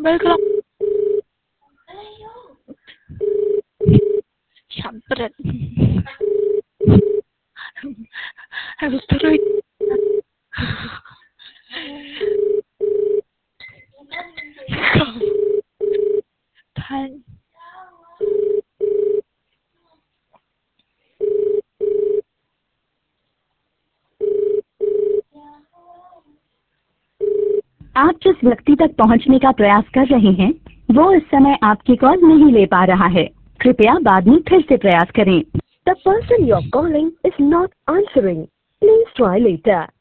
Welcome. Champion. I was throwing. Thank. आप जिस व्यक्ति तक पहुंचने का प्रयास कर रहे हैं वो इस समय आपकी कॉल नहीं ले पा रहा है। कृपया बाद में फिर से प्रयास करें। The person you're calling is not answering. Please try later.